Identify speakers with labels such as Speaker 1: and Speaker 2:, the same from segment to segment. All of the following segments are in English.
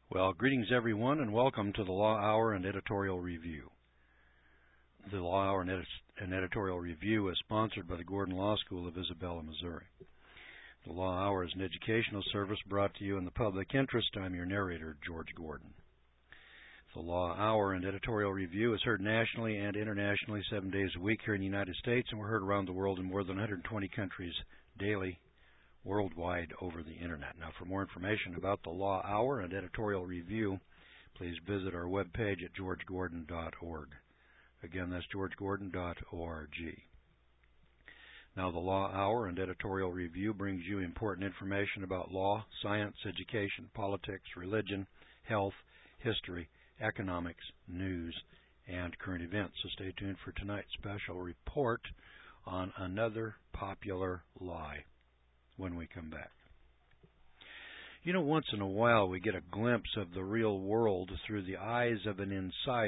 Speaker 1: Well, greetings everyone, and welcome to the Law Hour and Editorial Review. The Law Hour and Editorial Review is sponsored by the Gordon Law School of Isabella, Missouri. The Law Hour is an educational service brought to you in the public interest. I'm your narrator, George Gordon. The Law Hour and Editorial Review is heard nationally and internationally 7 days a week here in the United States, and we're heard around the world in more than 120 countries daily, worldwide over the Internet. Now, for more information about the Law Hour and Editorial Review, please visit our webpage at georgegordon.org. Again, that's georgegordon.org. Now, the Law Hour and Editorial Review brings you important information about law, science, education, politics, religion, health, history, economics, news, and current events. So stay tuned for tonight's special report on another popular lie when we come back. You know, once in a while we get a glimpse of the real world through the eyes of an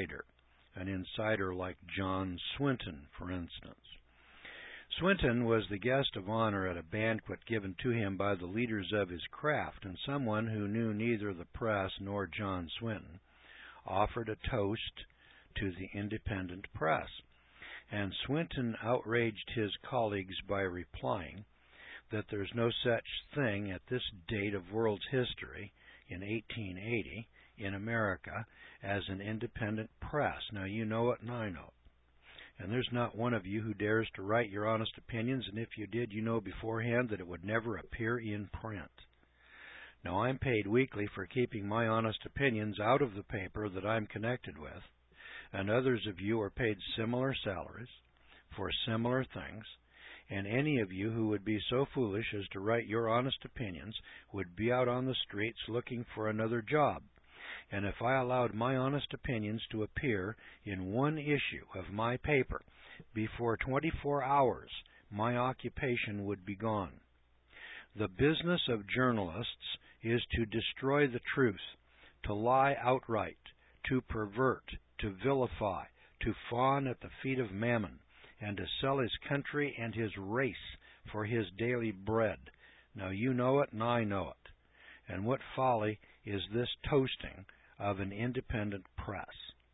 Speaker 1: insider like John Swinton, for instance. Swinton was the guest of honor at a banquet given to him by the leaders of his craft, and someone who knew neither the press nor John Swinton offered a toast to the independent press. And Swinton outraged his colleagues by replying that there's no such thing at this date of world's history, in 1880, in America, as an independent press. Now, you know it and I know it. And there's not one of you who dares to write your honest opinions, and if you did, you know beforehand that it would never appear in print. Now, I'm paid weekly for keeping my honest opinions out of the paper that I'm connected with, and others of you are paid similar salaries for similar things, and any of you who would be so foolish as to write your honest opinions would be out on the streets looking for another job. And if I allowed my honest opinions to appear in one issue of my paper, before 24 hours, my occupation would be gone. The business of journalists is to destroy the truth, to lie outright, to pervert, to vilify, to fawn at the feet of Mammon, and to sell his country and his race for his daily bread. Now, you know it and I know it. And what folly is this toasting of an independent press?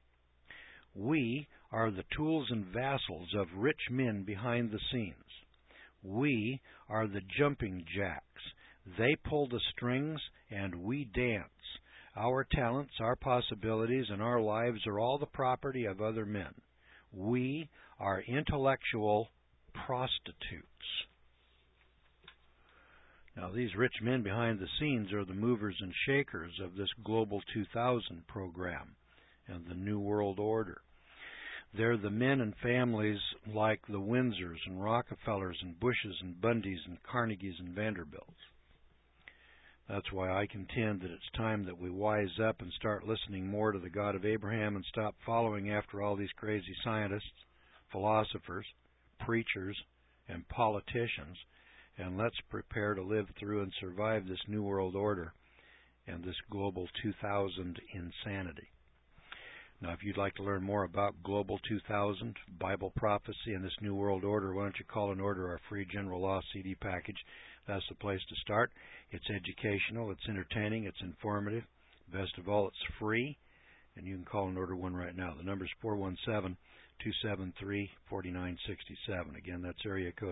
Speaker 1: We are the tools and vassals of rich men behind the scenes. We are the jumping jacks. They pull the strings and we dance. Our talents, our possibilities, and our lives are all the property of other men. We are intellectual prostitutes. Now, these rich men behind the scenes are the movers and shakers of this Global 2000 program and the New World Order. They're the men and families like the Windsors and Rockefellers and Bushes and Bundys and Carnegies and Vanderbilts. That's why I contend that it's time that we wise up and start listening more to the God of Abraham and stop following after all these crazy scientists, philosophers, preachers, and politicians, and let's prepare to live through and survive this New World Order and this Global 2000 insanity. Now, if you'd like to learn more about Global 2000, Bible prophecy, and this New World Order, why don't you call and order our free General Law CD package? That's the place to start. It's educational, it's entertaining, it's informative. Best of all, it's free, and you can call and order one right now. The number is 417-273-4967. Again, that's area code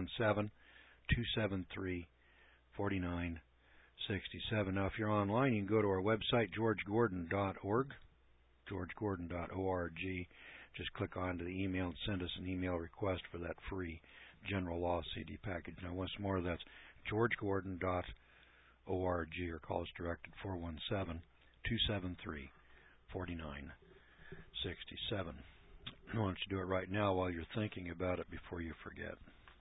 Speaker 1: 417-273-4967. Now, if you're online, you can go to our website, georgegordon.org, georgegordon.org. Just click on to the email and send us an email request for that free General Law CD package. Now, once more, that's georgegordon.org, or call us direct at 417-273-4967. I want you to do it right now while you're thinking about it before you forget.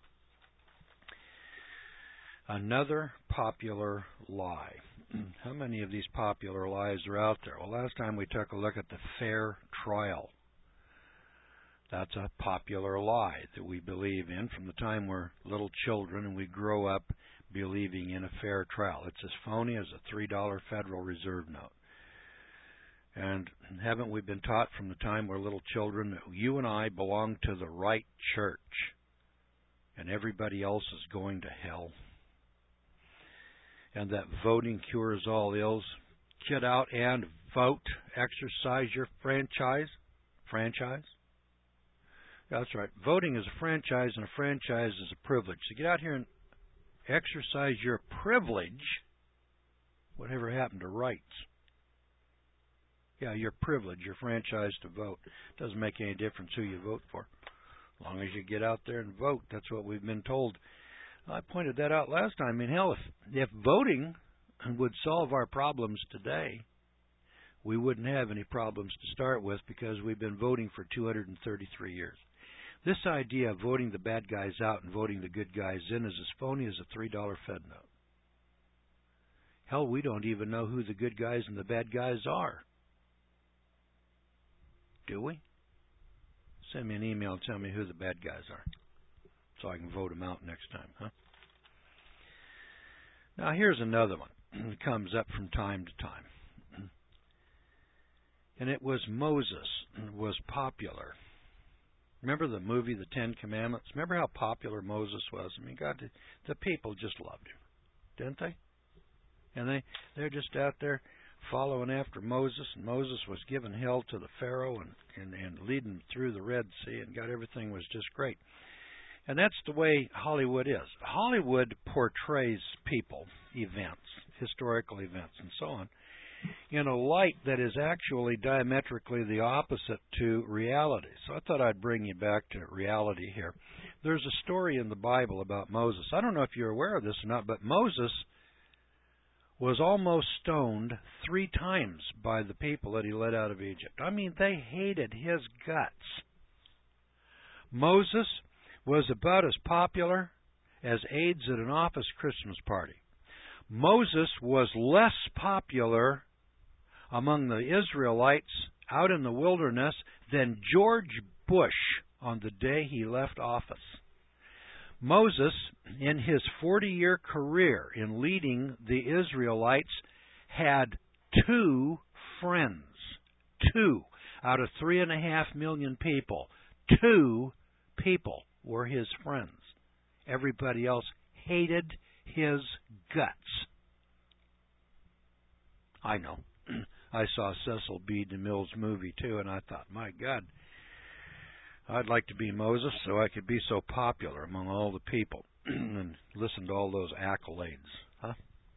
Speaker 1: Another popular lie. How many of these popular lies are out there? Well, last time we took a look at the fair trial. That's a popular lie that we believe in from the time we're little children and we grow up believing in a fair trial. It's as phony as a $3 Federal Reserve note. And haven't we been taught from the time we're little children that you and I belong to the right church and everybody else is going to hell? And that voting cures all ills? get out and vote, exercise your franchise. Franchise? That's right. Voting is a franchise, and a franchise is a privilege. So get out here and exercise your privilege. Whatever happened to rights? Yeah, your privilege, your franchise to vote. Doesn't make any difference who you vote for. As long as you get out there and vote. That's what we've been told. I pointed that out last time. I mean, hell, if voting would solve our problems today, we wouldn't have any problems to start with because we've been voting for 233 years. This idea of voting the bad guys out and voting the good guys in is as phony as a $3 Fed note. Hell, we don't even know who the good guys and the bad guys are. Do we? Send me an email and tell me who the bad guys are so I can vote them out next time, huh? Now, here's another one that comes up from time to time. And it was Moses was popular. Remember the movie, The Ten Commandments? Remember how popular Moses was? I mean, God, the people just loved him, didn't they? And they're just out there following after Moses, and Moses was giving hell to the Pharaoh and leading through the Red Sea, and God, everything was just great. And that's the way Hollywood is. Hollywood portrays people, events, historical events, and so on, in a light that is actually diametrically the opposite to reality. So I thought I'd bring you back to reality here. There's a story in the Bible about Moses. I don't know if you're aware of this or not, but Moses was almost stoned 3 times by the people that he led out of Egypt. I mean, they hated his guts. Moses was about as popular as AIDS at an office Christmas party. Moses was less popular among the Israelites out in the wilderness than George Bush on the day he left office. Moses, in his 40-year career in leading the Israelites, had 2 friends. 2 out of 3.5 million people. 2 people were his friends. Everybody else hated his guts. I know. I saw Cecil B. DeMille's movie too, and I thought, my God, I'd like to be Moses so I could be so popular among all the people and listen to all those accolades. Huh?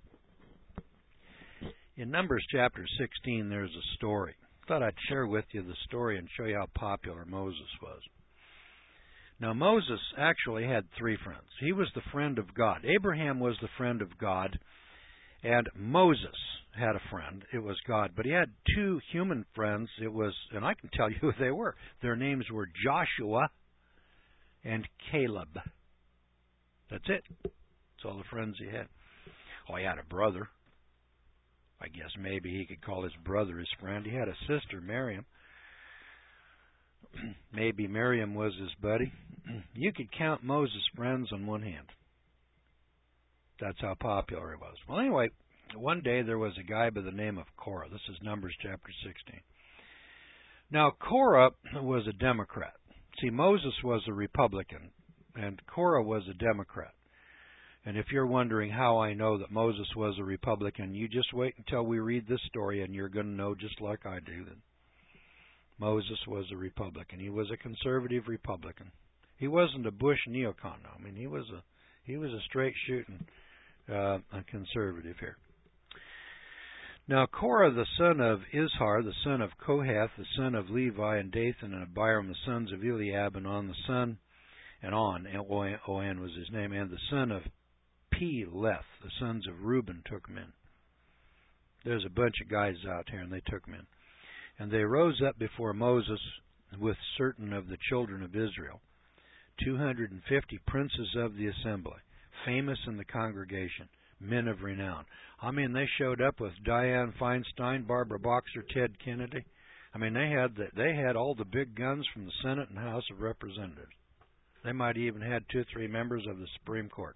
Speaker 1: In Numbers chapter 16, there's a story. Thought I'd share with you the story and show you how popular Moses was. Now, Moses actually had 3 friends. He was the friend of God. Abraham was the friend of God, and Moses had a friend. It was God. But he had 2 human friends. And I can tell you who they were. Their names were Joshua and Caleb. That's it. That's all the friends he had. Oh, he had a brother. I guess maybe he could call his brother his friend. He had a sister, Miriam. Maybe Miriam was his buddy. You could count Moses' friends on one hand. That's how popular he was. Well, anyway, one day there was a guy by the name of Korah. This is Numbers chapter 16. Now, Korah was a Democrat. See, Moses was a Republican, and Korah was a Democrat. And if you're wondering how I know that Moses was a Republican, you just wait until we read this story, and you're going to know just like I do that Moses was a Republican. He was a conservative Republican. He wasn't a Bush neocon. I mean, he was a straight shooting a conservative here. Now Korah, the son of Izhar, the son of Kohath, the son of Levi, and Dathan and Abiram, the sons of Eliab, and On, the son, and On, O-N was his name, and the son of Peleth, the sons of Reuben, took him in. There's a bunch of guys out here, and they took him in. And they rose up before Moses with certain of the children of Israel, 250 princes of the assembly, famous in the congregation, men of renown. I mean, they showed up with Dianne Feinstein, Barbara Boxer, Ted Kennedy. I mean, they had all the big guns from the Senate and House of Representatives. They might even had 2 or 3 members of the Supreme Court.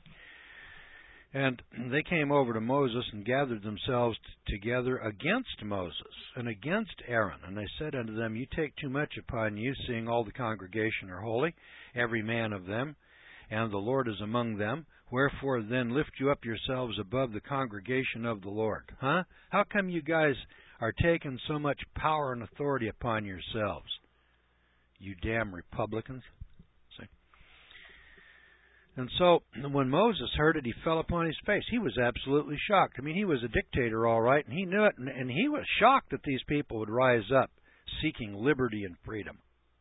Speaker 1: And they came over to Moses and gathered themselves together against Moses and against Aaron. And they said unto them, You take too much upon you, seeing all the congregation are holy, every man of them, and the Lord is among them. Wherefore then lift you up yourselves above the congregation of the Lord. Huh? How come you guys are taking so much power and authority upon yourselves? You damn Republicans. See? And so when Moses heard it, he fell upon his face. He was absolutely shocked. I mean, he was a dictator, all right, and he knew it, and he was shocked that these people would rise up seeking liberty and freedom.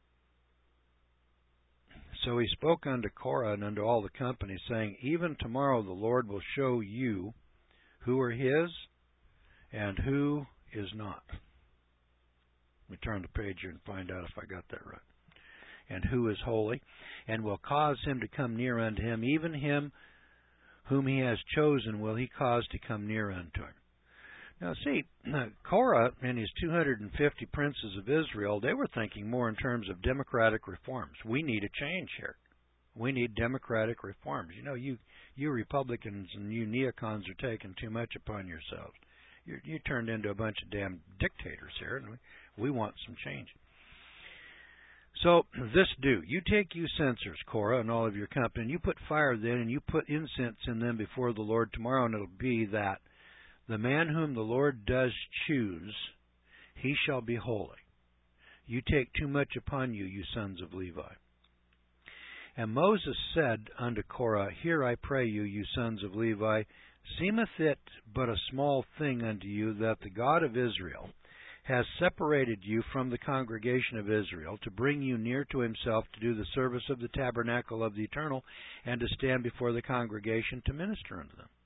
Speaker 1: So he spoke unto Korah and unto all the company, saying, Even tomorrow the Lord will show you who are his and who is not. Let me turn the page here and find out if I got that right. And who is holy, and will cause him to come near unto him, even him whom he has chosen will he cause to come near unto him. Now see, Korah and his 250 princes of Israel, they were thinking more in terms of democratic reforms. We need a change here. We need democratic reforms. You know, you Republicans and you neocons are taking too much upon yourselves. You turned into a bunch of damn dictators here, and we want some change. So this do. You take you censers, Korah, and all of your company, and you put fire then, and you put incense in them before the Lord tomorrow, and it'll be that the man whom the Lord does choose, he shall be holy. You take too much upon you, you sons of Levi. And Moses said unto Korah, Hear, I pray you, you sons of Levi, seemeth it but a small thing unto you that the God of Israel has separated you from the congregation of Israel to bring you near to himself to do the service of the tabernacle of the Eternal and to stand before the congregation to minister unto them.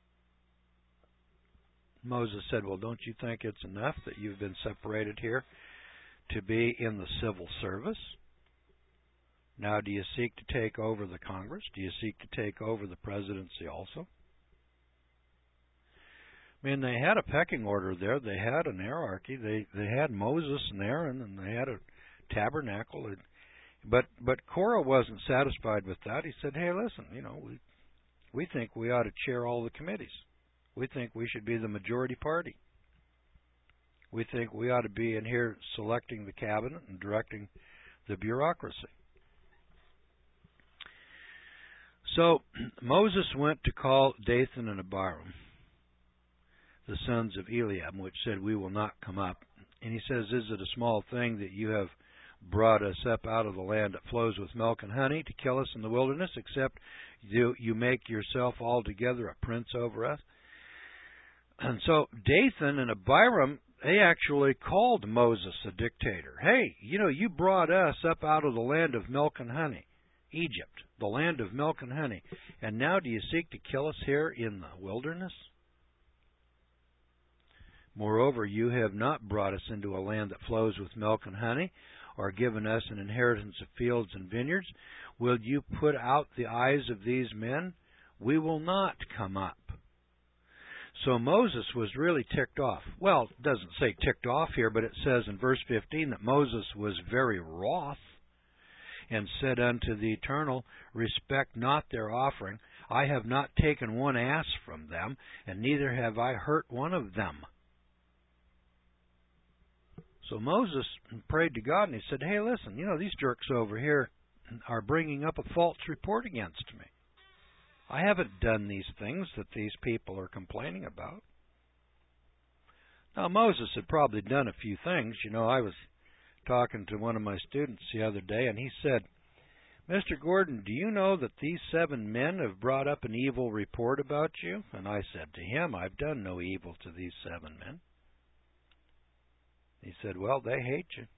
Speaker 1: Moses said, Well, don't you think it's enough that you've been separated here to be in the civil service? Now, do you seek to take over the Congress? Do you seek to take over the presidency also? I mean, they had a pecking order there. They had an hierarchy. They had Moses and Aaron, and they had a tabernacle. But Korah wasn't satisfied with that. He said, Hey, listen, you know, we think we ought to chair all the committees. We think we should be the majority party. We think we ought to be in here selecting the cabinet and directing the bureaucracy. So Moses went to call Dathan and Abiram, the sons of Eliab, which said, We will not come up. And he says, Is it a small thing that you have brought us up out of the land that flows with milk and honey to kill us in the wilderness, except you make yourself altogether a prince over us? And so Dathan and Abiram, they actually called Moses a dictator. Hey, you know, you brought us up out of the land of milk and honey, Egypt, the land of milk and honey, and now do you seek to kill us here in the wilderness? Moreover, you have not brought us into a land that flows with milk and honey, or given us an inheritance of fields and vineyards. Will you put out the eyes of these men? We will not come up. So Moses was really ticked off. Well, it doesn't say ticked off here, but it says in verse 15 that Moses was very wroth and said unto the Eternal, Respect not their offering. I have not taken one ass from them, and neither have I hurt one of them. So Moses prayed to God, and he said, Hey, listen, you know, these jerks over here are bringing up a false report against me. I haven't done these things that these people are complaining about. Now, Moses had probably done a few things. You know, I was talking to one of my students the other day, and he said, Mr. Gordon, do you know that these 7 men have brought up an evil report about you? And I said to him, I've done no evil to these 7 men. He said, Well, they hate you.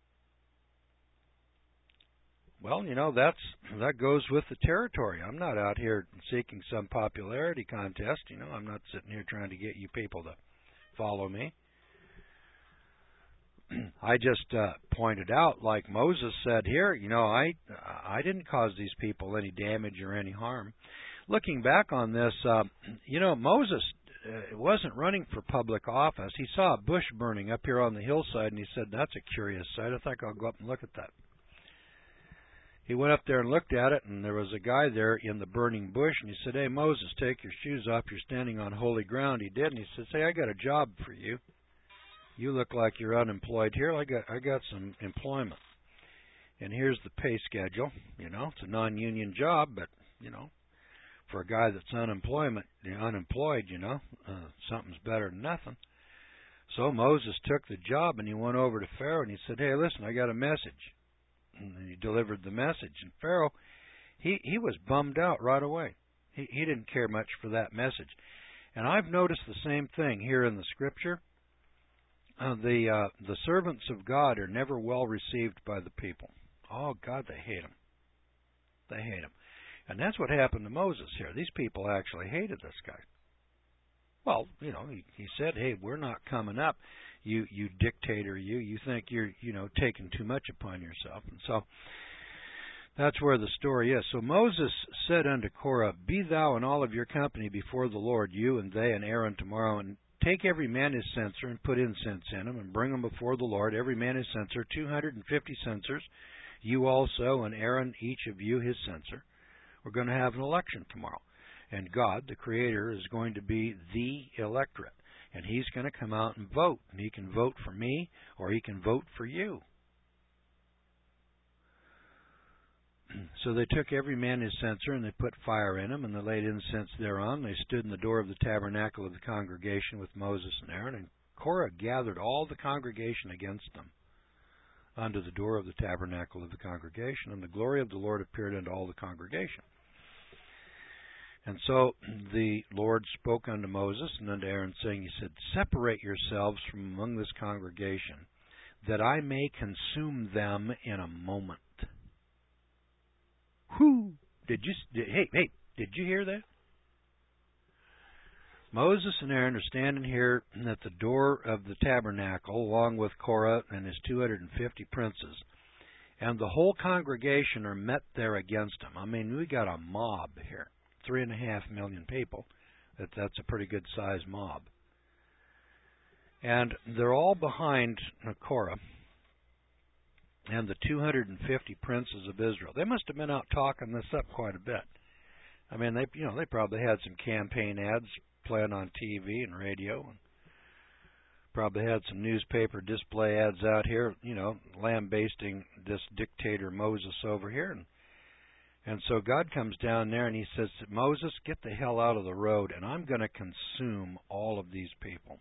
Speaker 1: Well, you know, that goes with the territory. I'm not out here seeking some popularity contest. You know, I'm not sitting here trying to get you people to follow me. I just pointed out, like Moses said here, you know, I didn't cause these people any damage or any harm. Looking back on this, you know, Moses wasn't running for public office. He saw a bush burning up here on the hillside, and he said, That's a curious sight. I think I'll go up and look at that. He went up there and looked at it, and there was a guy there in the burning bush, and he said, Hey, Moses, take your shoes off. You're standing on holy ground. He did, and he said, Hey, I got a job for you. You look like you're unemployed here. I got some employment. And here's the pay schedule. You know, it's a non-union job, but, you know, for a guy that's unemployed, something's better than nothing. So Moses took the job, and he went over to Pharaoh, and he said, "Hey, listen, I got a message." And he delivered the message. And Pharaoh, he was bummed out right away. He didn't care much for that message. And I've noticed the same thing here in the Scripture. The servants of God are never well received by the people. Oh, God, they hate them. They hate him. And that's what happened to Moses here. These people actually hated this guy. Well, he said, "Hey, we're not coming up. You dictator, you think you're, taking too much upon yourself." And so that's where the story is. So Moses said unto Korah, "Be thou and all of your company before the Lord, you and they and Aaron tomorrow, and take every man his censer and put incense in him, and bring them before the Lord, every man his censer, 250 censers, you also and Aaron, each of you his censer. We're going to have an election tomorrow. And God, the Creator, is going to be the electorate. And He's going to come out and vote. And He can vote for me, or He can vote for you." So they took every man his censer, and they put fire in him, and they laid incense thereon. They stood in the door of the tabernacle of the congregation with Moses and Aaron. And Korah gathered all the congregation against them unto the door of the tabernacle of the congregation. And the glory of the Lord appeared unto all the congregation. And so the Lord spoke unto Moses and unto Aaron, saying, He said, "Separate yourselves from among this congregation, that I may consume them in a moment." Whoo! Did you hear that? Moses and Aaron are standing here at the door of the tabernacle, along with Korah and his 250 princes, and the whole congregation are met there against him. I mean, we got a mob here. 3.5 million people. That's a pretty good-sized mob. And they're all behind Korah and the 250 princes of Israel. They must have been out talking this up quite a bit. I mean, they probably had some campaign ads playing on TV and radio, and probably had some newspaper display ads out here, lambasting this dictator Moses over here. And so God comes down there and He says, "Moses, get the hell out of the road, and I'm going to consume all of these people.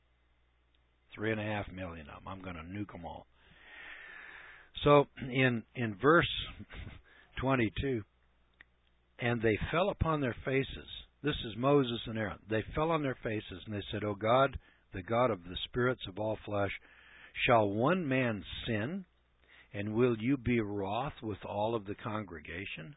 Speaker 1: 3.5 million of them. I'm going to nuke them all." So in verse 22, "And they fell upon their faces." This is Moses and Aaron. "They fell on their faces, and they said, O God, the God of the spirits of all flesh, shall one man sin? And will you be wroth with all of the congregation?"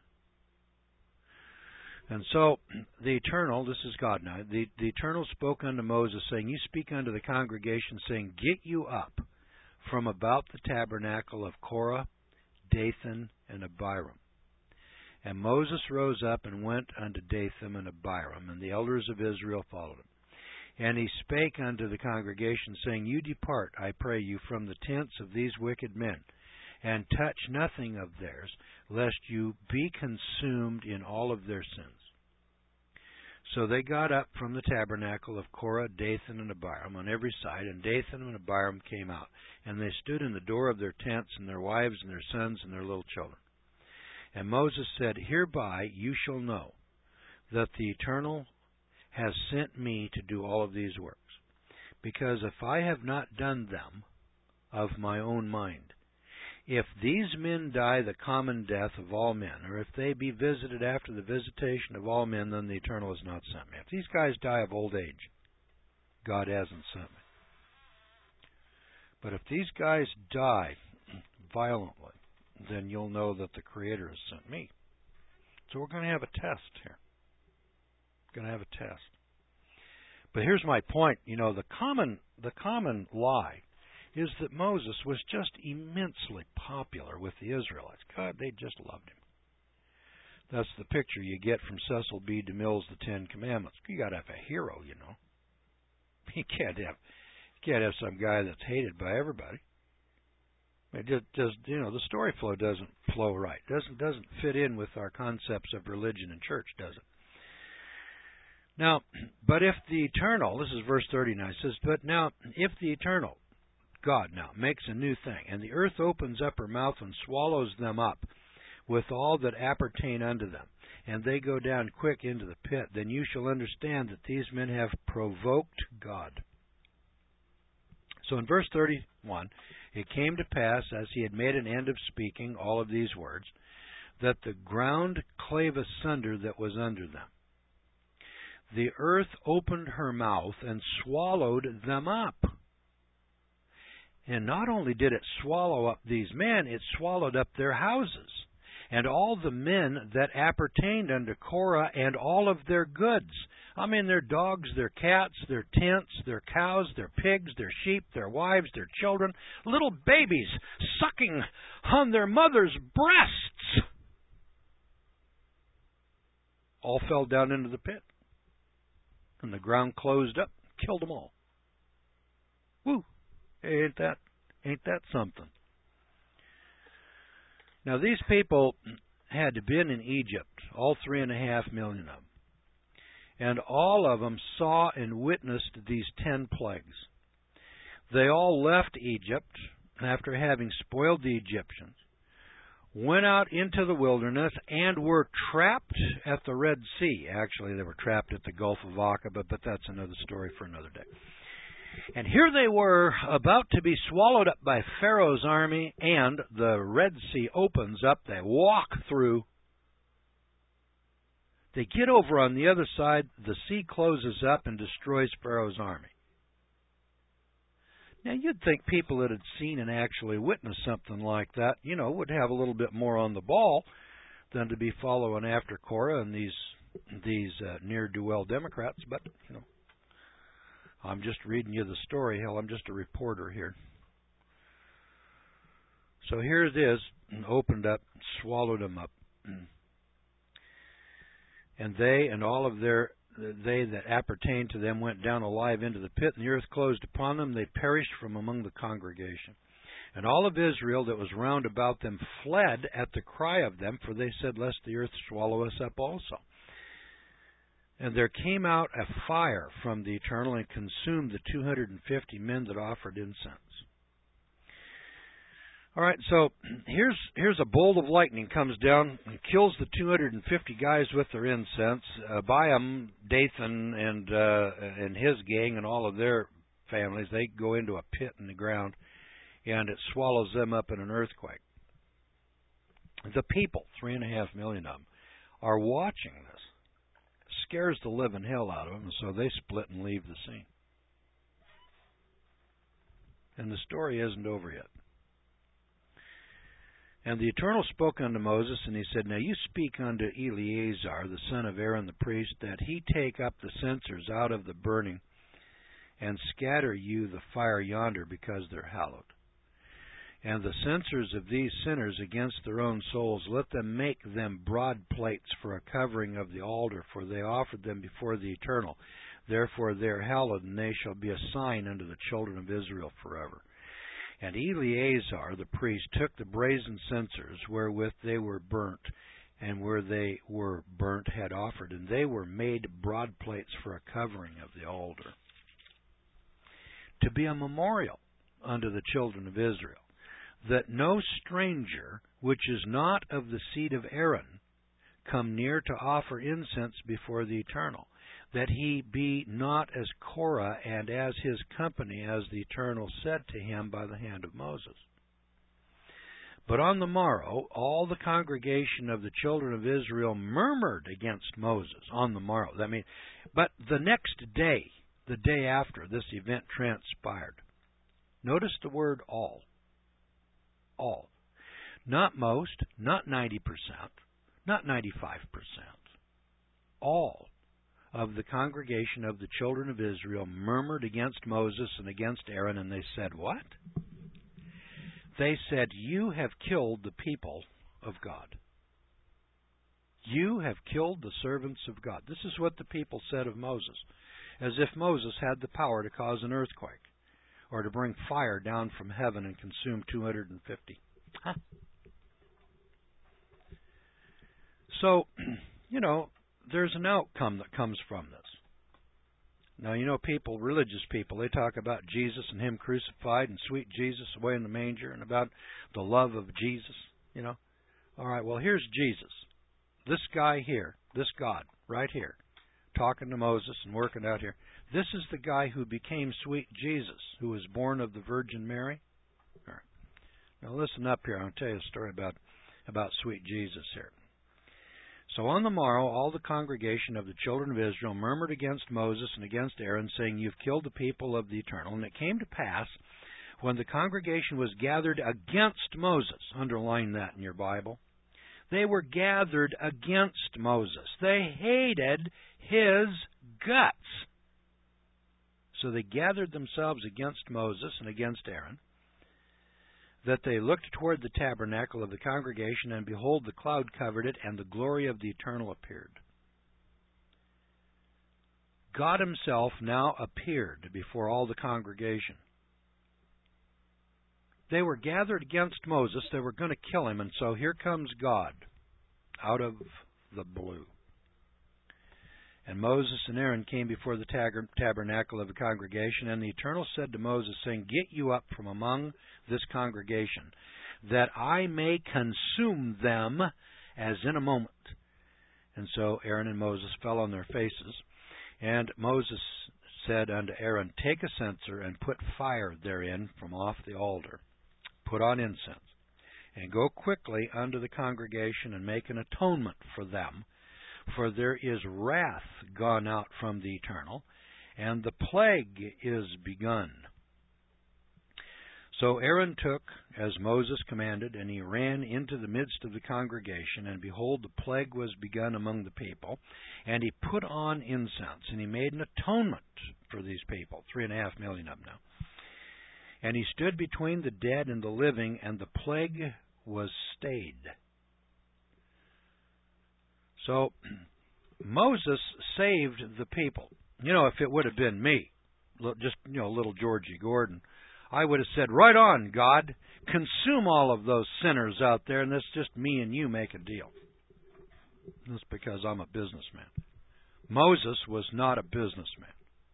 Speaker 1: And so the Eternal, this is God now, the Eternal spoke unto Moses, saying, "You speak unto the congregation, saying, Get you up from about the tabernacle of Korah, Dathan, and Abiram." And Moses rose up and went unto Dathan and Abiram, and the elders of Israel followed him. And he spake unto the congregation, saying, You depart, I pray you, from the tents of these wicked men, and touch nothing of theirs, lest you be consumed in all of their sins. So they got up from the tabernacle of Korah, Dathan, and Abiram on every side, and Dathan and Abiram came out, and they stood in the door of their tents, and their wives, and their sons, and their little children. And Moses said, Hereby you shall know that the Eternal has sent me to do all of these works. Because if I have not done them of my own mind, if these men die the common death of all men, or if they be visited after the visitation of all men, then the Eternal has not sent me. If these guys die of old age, God hasn't sent me. But if these guys die violently, then you'll know that the Creator has sent me. So we're going to have a test here. We're going to have a test. But here's my point. The common lie is that Moses was just immensely popular with the Israelites. God, they just loved him. That's the picture you get from Cecil B. DeMille's The Ten Commandments. You got to have a hero, You can't have some guy that's hated by everybody. It just the story flow doesn't flow right. Doesn't fit in with our concepts of religion and church, does it? Now, but if the Eternal, this is verse 39, says, But now, if the Eternal, God now, makes a new thing, and the earth opens up her mouth and swallows them up with all that appertain unto them, and they go down quick into the pit, then you shall understand that these men have provoked God. So in verse 31, it came to pass, as he had made an end of speaking all of these words, that the ground clave asunder that was under them. The earth opened her mouth and swallowed them up. And not only did it swallow up these men, it swallowed up their houses, and all the men that appertained unto Korah, and all of their goods. I mean, their dogs, their cats, their tents, their cows, their pigs, their sheep, their wives, their children, little babies sucking on their mother's breasts, all fell down into the pit. And the ground closed up, killed them all. Woo! Ain't that something? Now, these people had been in Egypt, all 3.5 million of them. And all of them saw and witnessed these 10 plagues. They all left Egypt after having spoiled the Egyptians, went out into the wilderness, and were trapped at the Red Sea. Actually, they were trapped at the Gulf of Aqaba, but that's another story for another day. And here they were, about to be swallowed up by Pharaoh's army, and the Red Sea opens up. They walk through. They get over on the other side. The sea closes up and destroys Pharaoh's army. Now, you'd think people that had seen and actually witnessed something like that, would have a little bit more on the ball than to be following after Korah and these ne'er-do-well Democrats. But, I'm just reading you the story. Hell, I'm just a reporter here. So here it is, opened up, swallowed them up. And they and all of they that appertained to them went down alive into the pit, and the earth closed upon them. They perished from among the congregation. And all of Israel that was round about them fled at the cry of them, for they said, lest the earth swallow us up also. And there came out a fire from the Eternal and consumed the 250 men that offered incense. All right, so here's a bolt of lightning comes down and kills the 250 guys with their incense. Abiam, Dathan, and his gang and all of their families, they go into a pit in the ground, and it swallows them up in an earthquake. The people, 3.5 million of them, are watching this. Scares the living hell out of them, so they split and leave the scene. And the story isn't over yet. And the Eternal spoke unto Moses, and he said, Now you speak unto Eleazar, the son of Aaron the priest, that he take up the censers out of the burning, and scatter you the fire yonder, because they're hallowed. And the censers of these sinners against their own souls, let them make them broad plates for a covering of the altar, for they offered them before the Eternal. Therefore they are hallowed, and they shall be a sign unto the children of Israel forever. And Eleazar the priest took the brazen censers wherewith they were burnt, and where they were burnt had offered, and they were made broad plates for a covering of the altar, to be a memorial unto the children of Israel, that no stranger which is not of the seed of Aaron come near to offer incense before the Eternal, that he be not as Korah and as his company, as the Eternal said to him by the hand of Moses. But on the morrow all the congregation of the children of Israel murmured against Moses. On the morrow. But the next day, the day after this event transpired. Notice the word all. All. Not most, not 90%, not 95%. All of the congregation of the children of Israel murmured against Moses and against Aaron, and they said, what? They said, you have killed the people of God. You have killed the servants of God. This is what the people said of Moses, as if Moses had the power to cause an earthquake or to bring fire down from heaven and consume 250. Huh? So, there's an outcome that comes from this. Now, religious people, they talk about Jesus and Him crucified and sweet Jesus away in the manger and about the love of Jesus, All right, well, here's Jesus. this guy here, this God right here, talking to Moses and working out here, this is the guy who became sweet Jesus, who was born of the Virgin Mary. All right. Now listen up here. I'll tell you a story about sweet Jesus here. So on the morrow, all the congregation of the children of Israel murmured against Moses and against Aaron, saying, You've killed the people of the Eternal. And it came to pass, when the congregation was gathered against Moses, underline that in your Bible, they were gathered against Moses. They hated his guts. So they gathered themselves against Moses and against Aaron, that they looked toward the tabernacle of the congregation, and behold, the cloud covered it, and the glory of the Eternal appeared. God himself now appeared before all the congregation. They were gathered against Moses. They were going to kill him, and so here comes God out of the blue. And Moses and Aaron came before the tabernacle of the congregation, and the Eternal said to Moses, saying, Get you up from among this congregation, that I may consume them as in a moment. And so Aaron and Moses fell on their faces, and Moses said unto Aaron, Take a censer, and put fire therein from off the altar. Put on incense, and go quickly unto the congregation, and make an atonement for them. For there is wrath gone out from the Eternal, and the plague is begun. So Aaron took, as Moses commanded, and he ran into the midst of the congregation, and behold, the plague was begun among the people. And he put on incense, and he made an atonement for these people, 3.5 million of them now. And he stood between the dead and the living, and the plague was stayed. So Moses saved the people. You know, if it would have been me, just, little Georgie Gordon, I would have said, Right on, God, consume all of those sinners out there, and that's just me and you make a deal. That's because I'm a businessman. Moses was not a businessman.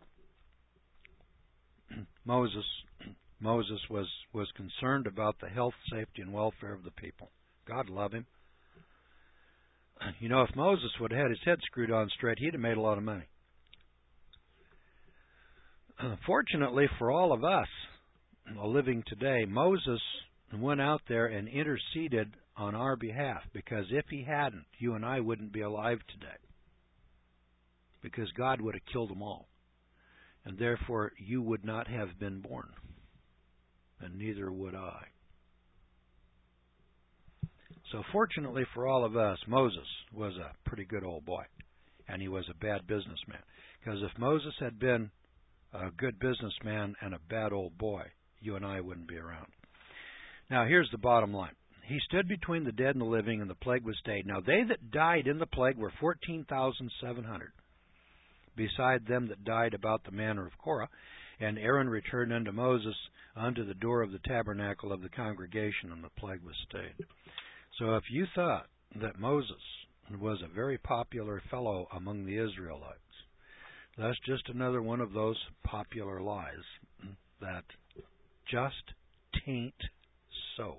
Speaker 1: Moses was concerned about the health, safety, and welfare of the people. God loved him. You know, if Moses would have had his head screwed on straight, he'd have made a lot of money. Fortunately for all of us living today, Moses went out there and interceded on our behalf, because if he hadn't, you and I wouldn't be alive today, because God would have killed them all, and therefore you would not have been born, and neither would I. So fortunately for all of us, Moses was a pretty good old boy, and he was a bad businessman. Because if Moses had been a good businessman and a bad old boy, you and I wouldn't be around. Now here's the bottom line. He stood between the dead and the living, and the plague was stayed. Now they that died in the plague were 14,700, beside them that died about the manner of Korah. And Aaron returned unto Moses unto the door of the tabernacle of the congregation, and the plague was stayed. So if you thought that Moses was a very popular fellow among the Israelites, that's just another one of those popular lies that just tain't so.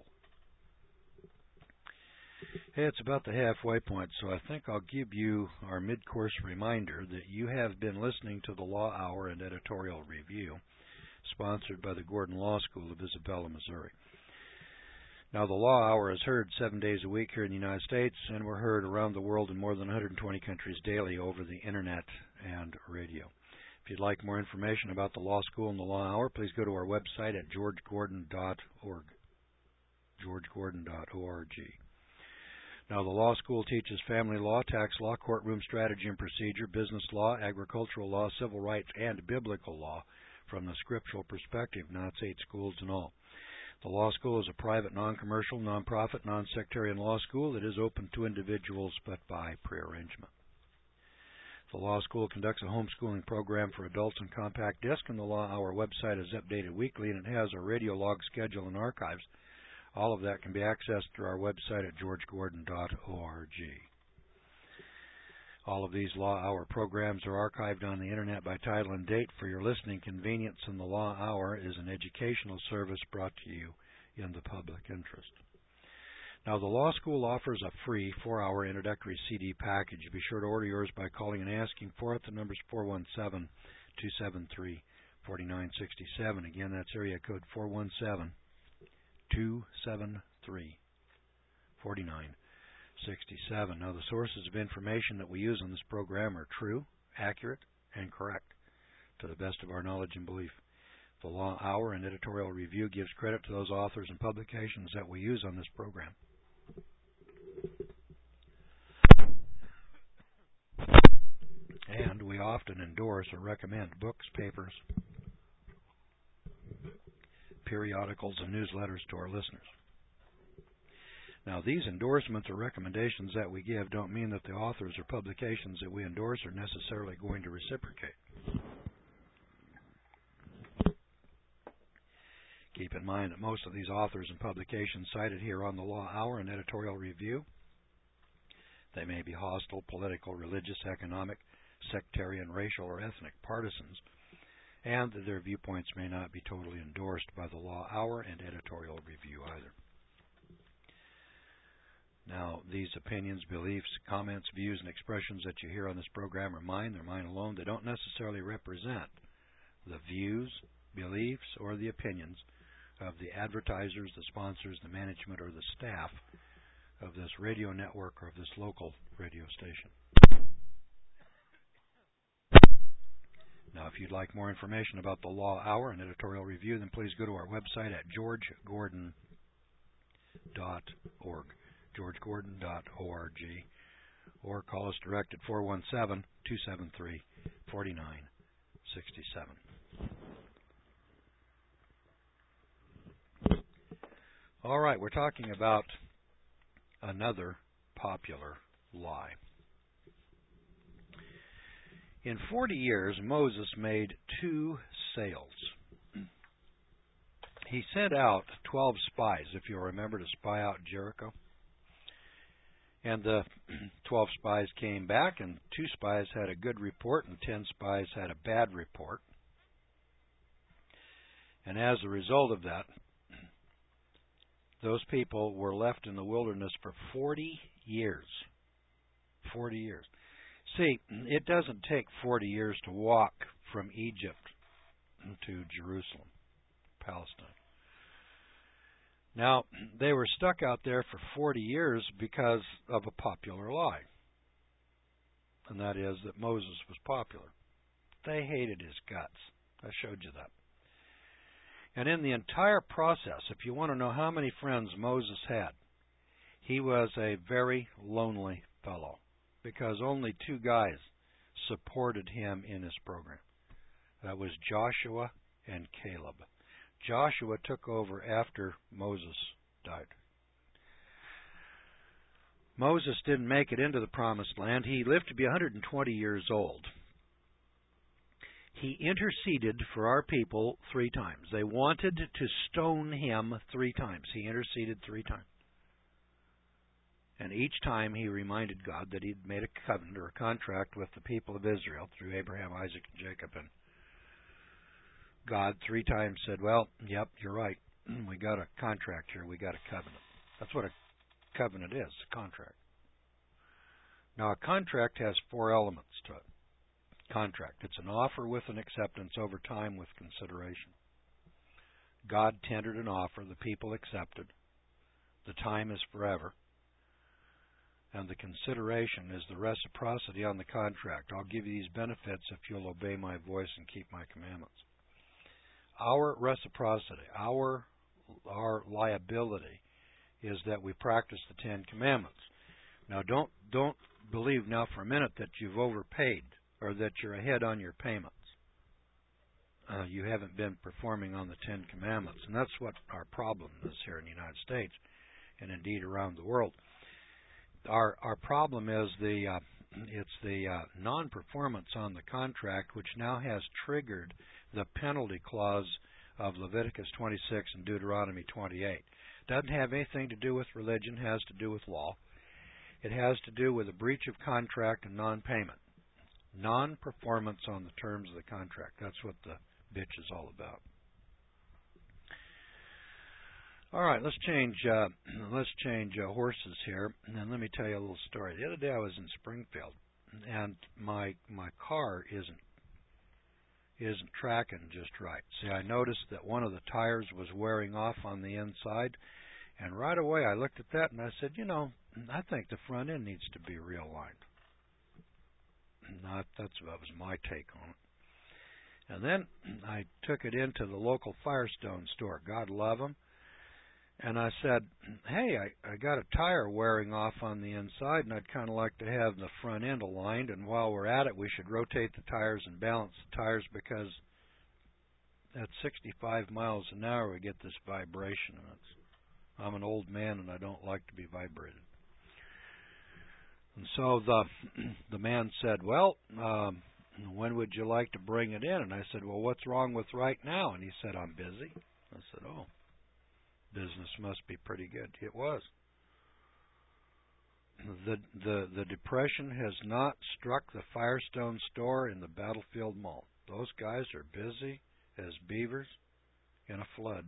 Speaker 1: Hey, it's about the halfway point, so I think I'll give you our mid-course reminder that you have been listening to the Law Hour and Editorial Review, sponsored by the Gordon Law School of Isabella, Missouri. Now, the Law Hour is heard 7 days a week here in the United States, and we're heard around the world in more than 120 countries daily over the Internet and radio. If you'd like more information about the Law School and the Law Hour, please go to our website at georgegordon.org. georgegordon.org. Now, the Law School teaches family law, tax law, courtroom strategy and procedure, business law, agricultural law, civil rights, and biblical law from the scriptural perspective. Now, it's 8 schools in all. The Law School is a private, non-commercial, non-profit, non-sectarian law school that is open to individuals but by prearrangement. The Law School conducts a homeschooling program for adults on compact disc, and the Law Hour website is updated weekly, and it has a radio log schedule and archives. All of that can be accessed through our website at georgegordon.org. All of these Law Hour programs are archived on the Internet by title and date for your listening convenience, and the Law Hour is an educational service brought to you in the public interest. Now, the law school offers a free 4-hour introductory CD package. Be sure to order yours by calling and asking for it. The number is 417-273-4967. Again, that's area code 417-273-4967. Now, the sources of information that we use on this program are true, accurate, and correct to the best of our knowledge and belief. The Law Hour and Editorial Review gives credit to those authors and publications that we use on this program. And we often endorse or recommend books, papers, periodicals, and newsletters to our listeners. Now, these endorsements or recommendations that we give don't mean that the authors or publications that we endorse are necessarily going to reciprocate. Keep in mind that most of these authors and publications cited here on the Law Hour and Editorial Review, they may be hostile, political, religious, economic, sectarian, racial, or ethnic partisans, and that their viewpoints may not be totally endorsed by the Law Hour and Editorial Review either. Now, these opinions, beliefs, comments, views, and expressions that you hear on this program are mine. They're mine alone. They don't necessarily represent the views, beliefs, or the opinions of the advertisers, the sponsors, the management, or the staff of this radio network or of this local radio station. Now, if you'd like more information about the Law Hour and Editorial Review, then please go to our website at georgegordon.org, georgegordon.org, or call us direct at 417-273-4967. All right, we're talking about another popular lie. In 40 years, Moses made 2 sales. He sent out 12 spies, if you'll remember, to spy out Jericho. And the 12 spies came back, and 2 spies had a good report, and 10 spies had a bad report. And as a result of that, those people were left in the wilderness for 40 years. 40 years. See, it doesn't take 40 years to walk from Egypt to Jerusalem, Palestine. Now, they were stuck out there for 40 years because of a popular lie. And that is that Moses was popular. They hated his guts. I showed you that. And in the entire process, if you want to know how many friends Moses had, he was a very lonely fellow because only 2 guys supported him in his program. That was Joshua and Caleb. Joshua took over after Moses died. Moses didn't make it into the Promised Land. He lived to be 120 years old. He interceded for our people 3 times. They wanted to stone him 3 times. He interceded 3 times. And each time he reminded God that he'd made a covenant or a contract with the people of Israel through Abraham, Isaac, and Jacob. And God 3 times said, well, yep, you're right. We got a contract here. We got a covenant. That's what a covenant is, a contract. Now, a contract has 4 elements to it. Contract. It's an offer with an acceptance over time with consideration. God tendered an offer. The people accepted. The time is forever. And the consideration is the reciprocity on the contract. I'll give you these benefits if you'll obey my voice and keep my commandments. Our reciprocity, our liability is that we practice the 10 commandments. Now, don't believe now for a minute that you've overpaid or that you're ahead on your payments. You haven't been performing on the 10 commandments, and that's what our problem is here in the United States, and indeed around the world. Our problem is the non-performance on the contract, which now has triggered the penalty clause of Leviticus 26 and Deuteronomy 28. Doesn't have anything to do with religion, has to do with law. It has to do with a breach of contract and non-payment. Non-performance on the terms of the contract. That's what the bitch is all about. All right, let's change horses here, and let me tell you a little story. The other day I was in Springfield, and my car isn't tracking just right. See, I noticed that one of the tires was wearing off on the inside, and right away I looked at that and I said, I think the front end needs to be realigned. That was my take on it. And then I took it into the local Firestone store. God love them. And I said, hey, I got a tire wearing off on the inside, and I'd kind of like to have the front end aligned. And while we're at it, we should rotate the tires and balance the tires, because at 65 miles an hour we get this vibration. I'm an old man, and I don't like to be vibrated. And so the man said, well, when would you like to bring it in? And I said, well, what's wrong with right now? And he said, I'm busy. I said, oh. Business must be pretty good. It was. The depression has not struck the Firestone store in the Battlefield Mall. Those guys are busy as beavers in a flood.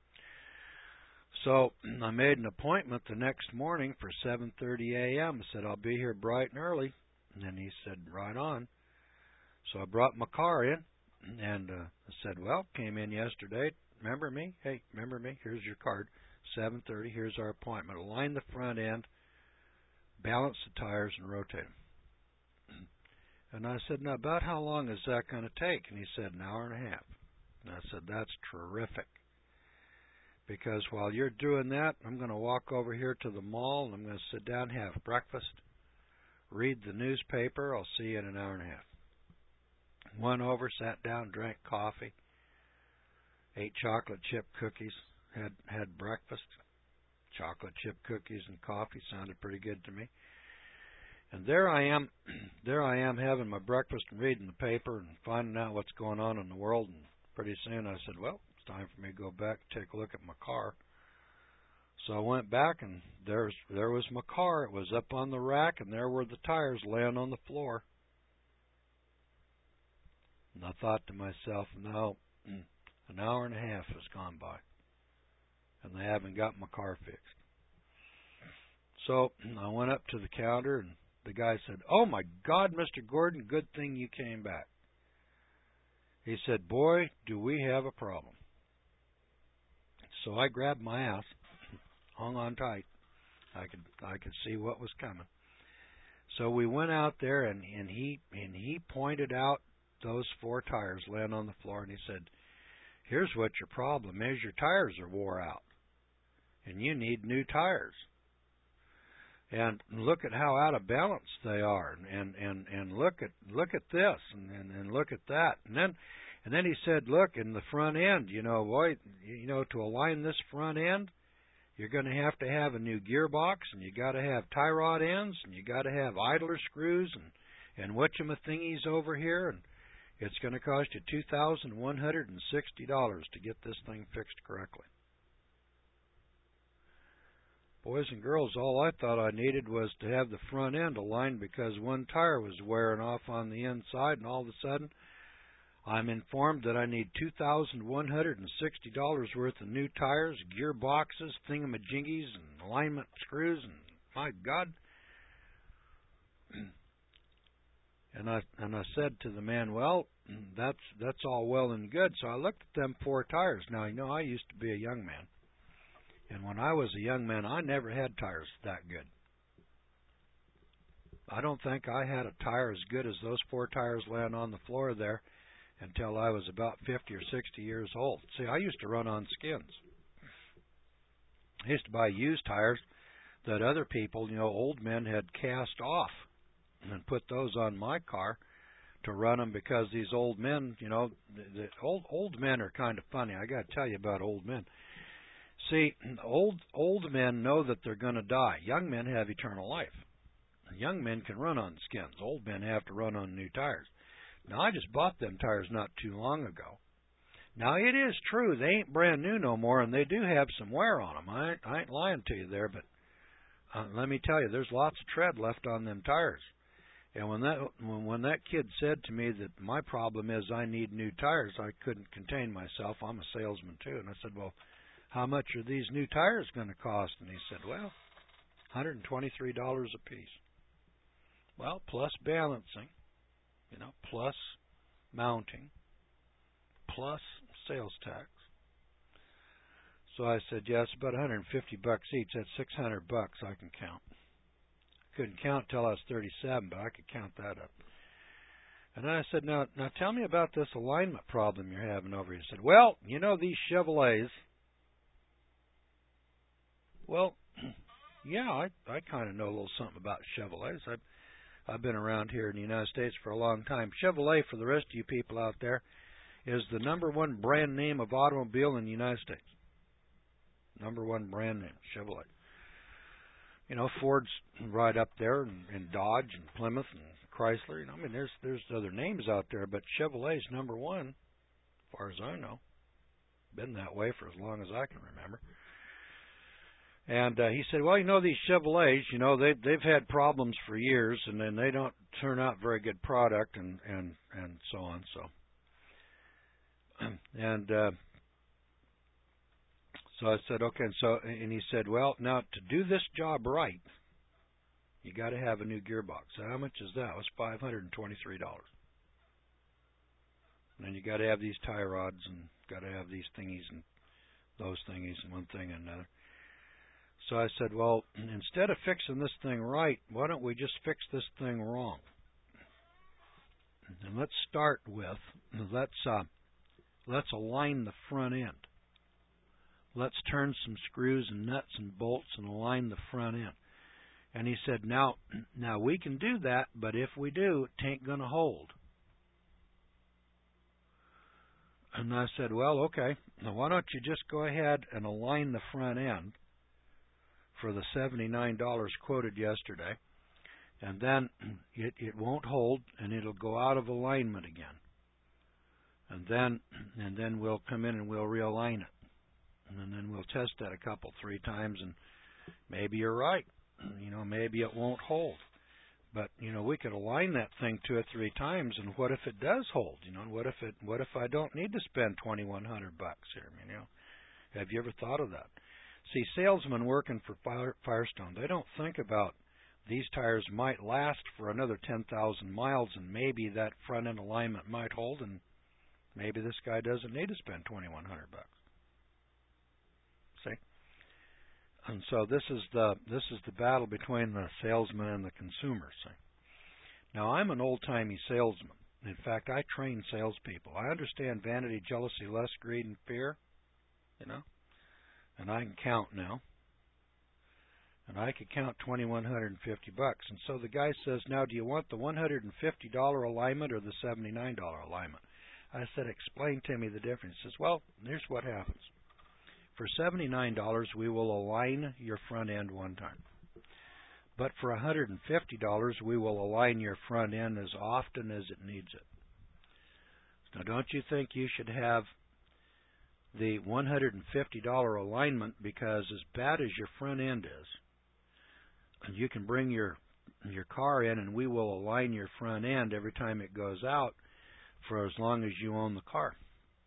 Speaker 1: So I made an appointment the next morning for 7:30 a.m. I said, I'll be here bright and early. And he said, right on. So I brought my car in, and I said, well, came in yesterday. Remember me? Hey, remember me? Here's your card. 7:30. Here's our appointment. Align the front end, balance the tires, and rotate them. And I said, now, about how long is that going to take? And he said, an hour and a half. And I said, that's terrific. Because while you're doing that, I'm going to walk over here to the mall, and I'm going to sit down, have breakfast, read the newspaper. I'll see you in an hour and a half. Went over, sat down, drank coffee. Ate chocolate chip cookies, had breakfast. Chocolate chip cookies and coffee sounded pretty good to me. And there I am having my breakfast and reading the paper and finding out what's going on in the world. And pretty soon I said, well, it's time for me to go back and take a look at my car. So I went back, and there was my car. It was up on the rack, and there were the tires laying on the floor. And I thought to myself, no, an hour and a half has gone by, and they haven't got my car fixed. So I went up to the counter, and the guy said, oh, my God, Mr. Gordon, good thing you came back. He said, boy, do we have a problem. So I grabbed my ass, hung on tight. I could see what was coming. So we went out there, and he pointed out those 4 tires laying on the floor, and he said, here's what your problem is. Your tires are wore out, and you need new tires. And look at how out of balance they are, and look at this, and look at that. And then he said, look, in the front end, to align this front end, you're going to have a new gearbox, and you got to have tie rod ends, and you got to have idler screws, and whatchamathingies over here, and it's going to cost you $2,160 to get this thing fixed correctly. Boys and girls, all I thought I needed was to have the front end aligned, because one tire was wearing off on the inside, and all of a sudden I'm informed that I need $2,160 worth of new tires, gearboxes, thingamajiggies, and alignment screws, and my God. And I said to the man, well, that's all well and good. So I looked at them 4 tires. Now, I used to be a young man. And when I was a young man, I never had tires that good. I don't think I had a tire as good as those 4 tires laying on the floor there until I was about 50 or 60 years old. See, I used to run on skins. I used to buy used tires that other people, old men had cast off, and put those on my car to run them, because these old men, the old men are kind of funny. I got to tell you about old men. See, old men know that they're going to die. Young men have eternal life. Young men can run on skins. Old men have to run on new tires. Now, I just bought them tires not too long ago. Now, it is true they ain't brand new no more, and they do have some wear on them. I ain't lying to you there, but let me tell you, there's lots of tread left on them tires. And when that kid said to me that my problem is I need new tires, I couldn't contain myself. I'm a salesman too, and I said, well, how much are these new tires going to cost? And he said, well, $123 a piece. Well, plus balancing, plus mounting, plus sales tax. So I said, yeah, it's about $150 each. That's $600 I can count. Couldn't count till I was 37, but I could count that up. And I said, now tell me about this alignment problem you're having over here. He said, well, these Chevrolets. Well, yeah, I kind of know a little something about Chevrolets. I've been around here in the United States for a long time. Chevrolet, for the rest of you people out there, is the #1 brand name of automobile in the United States. #1 brand name, Chevrolet. Ford's right up there, and Dodge and Plymouth and Chrysler. There's other names out there, but Chevrolet's #1, as far as I know. Been that way for as long as I can remember. And he said, well, these Chevrolets, they've had problems for years, and then they don't turn out very good product, and so on. So, and so I said, okay. And he said, well, now to do this job right, you got to have a new gearbox. So how much is that? It was $523. And then you got to have these tie rods, and got to have these thingies and those thingies, and one thing and another. So I said, well, instead of fixing this thing right, why don't we just fix this thing wrong? And let's start with, let's align the front end. Let's turn some screws and nuts and bolts and align the front end. And he said, now we can do that, but if we do, it ain't going to hold. And I said, well, okay, now why don't you just go ahead and align the front end for the $79 quoted yesterday, and then it won't hold, and it'll go out of alignment again. And then we'll come in and we'll realign it. And then we'll test that a couple, 3 times, and maybe you're right. Maybe it won't hold. But, we could align that thing 2 or 3 times, and what if it does hold? What if I don't need to spend $2,100 here? Have you ever thought of that? See, salesmen working for Firestone, they don't think about these tires might last for another 10,000 miles, and maybe that front end alignment might hold, and maybe this guy doesn't need to spend $2,100. See? And so this is the battle between the salesman and the consumer. See? Now, I'm an old-timey salesman. In fact, I train salespeople. I understand vanity, jealousy, lust, greed, and fear. And I can count now. And I could count $2,150. And so the guy says, now, do you want the $150 alignment or the $79 alignment? I said, explain to me the difference. He says, well, here's what happens. For $79, we will align your front end one time. But for $150, we will align your front end as often as it needs it. Now, don't you think you should have the $150 alignment, because as bad as your front end is, and you can bring your car in and we will align your front end every time it goes out for as long as you own the car.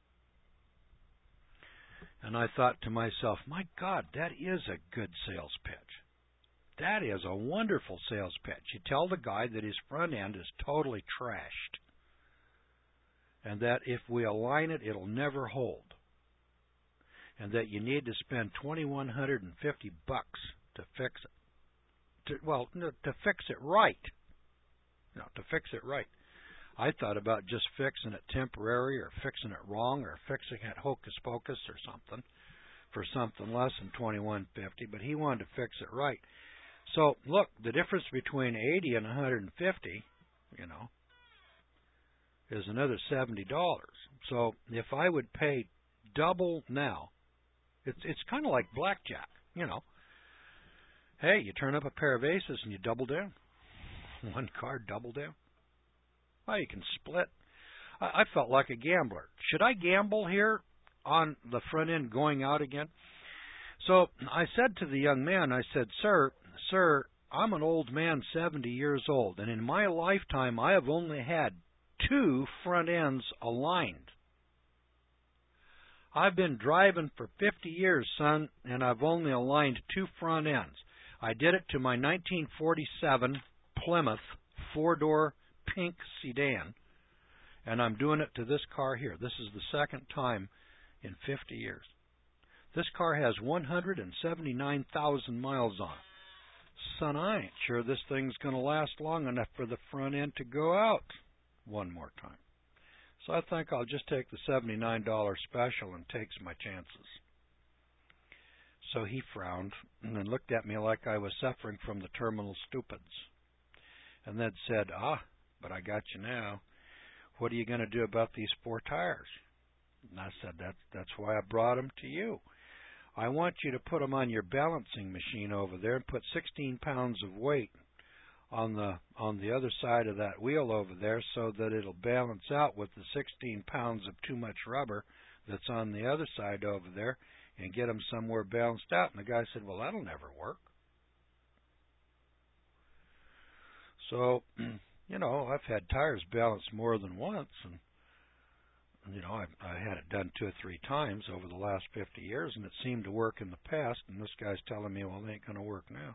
Speaker 1: And I thought to myself, my God, that is a good sales pitch. That is a wonderful sales pitch. You tell the guy that his front end is totally trashed, and that if we align it, it'll never hold. And that you need to spend $2,150 to fix it. To fix it right. To fix it right. I thought about just fixing it temporary, or fixing it wrong, or fixing it hocus pocus or something for something less than $2,150. But he wanted to fix it right. So look, the difference between $80 and $150, is another $70. So if I would pay double now. It's kind of like blackjack, Hey, you turn up a pair of aces and you double down. One card, double down. Well, you can split. I felt like a gambler. Should I gamble here on the front end going out again? So I said to the young man, I said, Sir, I'm an old man, 70 years old, and in my lifetime I have only had 2 front ends aligned. I've been driving for 50 years, son, and I've only aligned 2 front ends. I did it to my 1947 Plymouth 4-door pink sedan, and I'm doing it to this car here. This is the second time in 50 years. This car has 179,000 miles on it. Son, I ain't sure this thing's going to last long enough for the front end to go out one more time. So I think I'll just take the $79 special and take my chances. So he frowned and then looked at me like I was suffering from the terminal stupids. And then said, but I got you now. What are you going to do about these 4 tires? And I said, that's why I brought them to you. I want you to put them on your balancing machine over there and put 16 pounds of weight on the other side of that wheel over there so that it'll balance out with the 16 pounds of too much rubber that's on the other side over there and get them somewhere balanced out. And the guy said, well, that'll never work. So, I've had tires balanced more than once, and I had it done 2 or 3 times over the last 50 years, and it seemed to work in the past, and this guy's telling me, well, it ain't going to work now.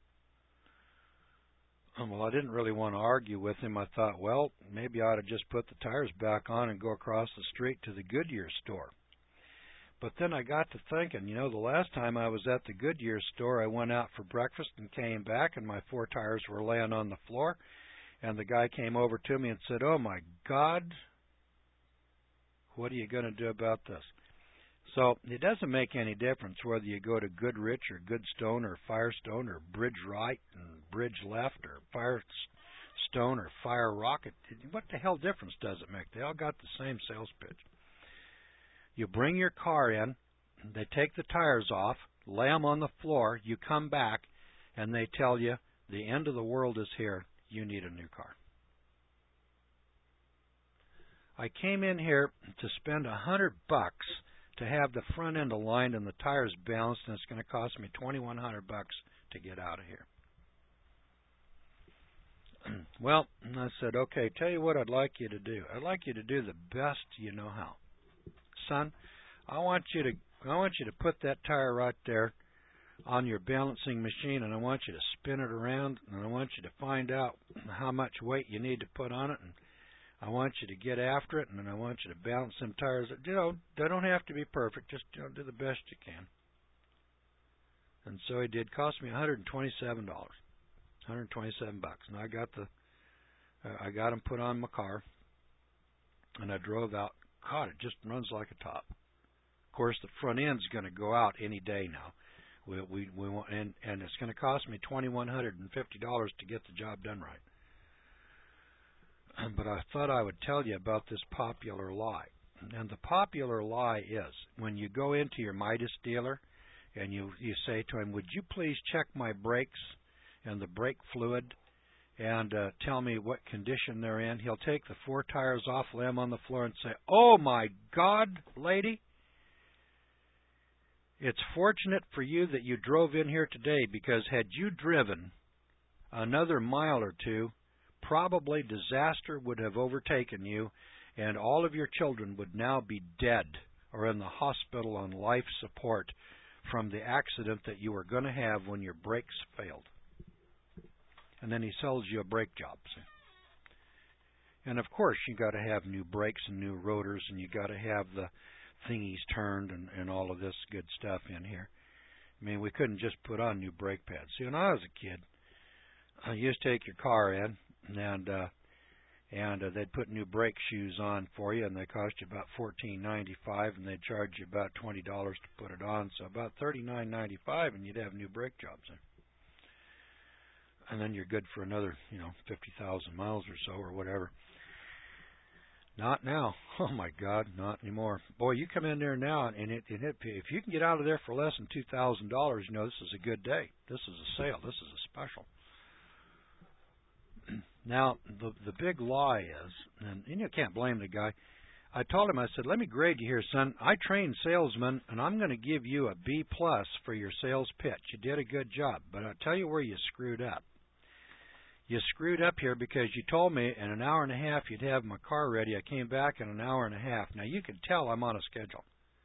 Speaker 1: Well, I didn't really want to argue with him. I thought, well, maybe I ought to just put the tires back on and go across the street to the Goodyear store. But then I got to thinking, the last time I was at the Goodyear store, I went out for breakfast and came back, and my 4 tires were laying on the floor, and the guy came over to me and said, oh, my God, what are you going to do about this? So it doesn't make any difference whether you go to Goodrich or Goodstone or Firestone or Bridge Right and Bridge Left or Firestone or Fire Rocket. What the hell difference does it make? They all got the same sales pitch. You bring your car in, they take the tires off, lay them on the floor, you come back, and they tell you the end of the world is here, you need a new car. I came in here to spend $100 to have the front end aligned and the tires balanced, and it's going to cost me $2,100 to get out of here. Well, I said, okay, tell you what I'd like you to do. I'd like you to do the best you know how. Son, I want you to put that tire right there on your balancing machine, and I want you to spin it around, and I want you to find out how much weight you need to put on it, and I want you to get after it, and then I want you to balance them tires. They don't have to be perfect. Just do the best you can. And so he did. Cost me $127. $127. And I got them put on my car, and I drove out. God, it just runs like a top. Of course, the front end's going to go out any day now. We want, and it's going to cost me $2,150 to get the job done right. But I thought I would tell you about this popular lie. And the popular lie is, when you go into your Midas dealer and you say to him, would you please check my brakes and the brake fluid and tell me what condition they're in, he'll take the 4 tires off, lay them on the floor, and say, oh, my God, lady, it's fortunate for you that you drove in here today, because had you driven another mile or 2, probably disaster would have overtaken you, and all of your children would now be dead or in the hospital on life support from the accident that you were going to have when your brakes failed. And then he sells you a brake job. See? And of course, you got to have new brakes and new rotors, and you got to have the thingies turned and all of this good stuff in here. I mean, we couldn't just put on new brake pads. See, when I was a kid, you just take your car in, and they'd put new brake shoes on for you, and they cost you about $14.95, and they'd charge you about $20 to put it on, so about $39.95, and you'd have new brake jobs in. And then you're good for another, 50,000 miles or so, or whatever. Not now. Oh my God, not anymore. Boy, you come in there now, and if you can get out of there for less than $2,000, this is a good day. This is a sale. This is a special. Now, the big lie is, and you can't blame the guy. I told him, I said, let me grade you here, son. I train salesmen, and I'm going to give you a B+ for your sales pitch. You did a good job, but I'll tell you where you screwed up. You screwed up here because you told me in an hour and a half you'd have my car ready. I came back in an hour and a half. Now, you can tell I'm on a schedule.